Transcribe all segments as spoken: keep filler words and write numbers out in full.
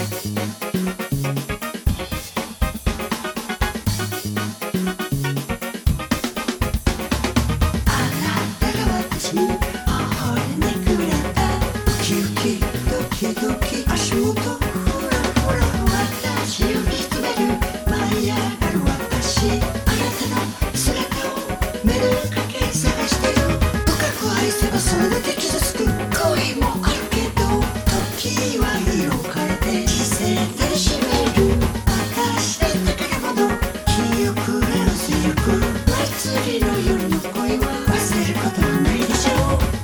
それだけ傷つく恋もあるけど、時は色変えて季節で締める明かして宝物、記憶が薄ゆく祭りの夜の恋は忘れることはないでしょう。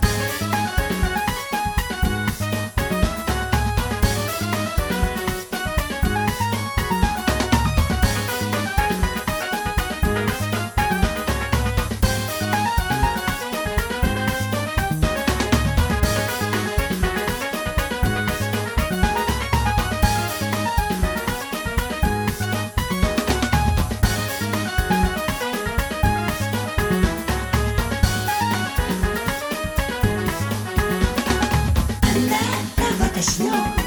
私の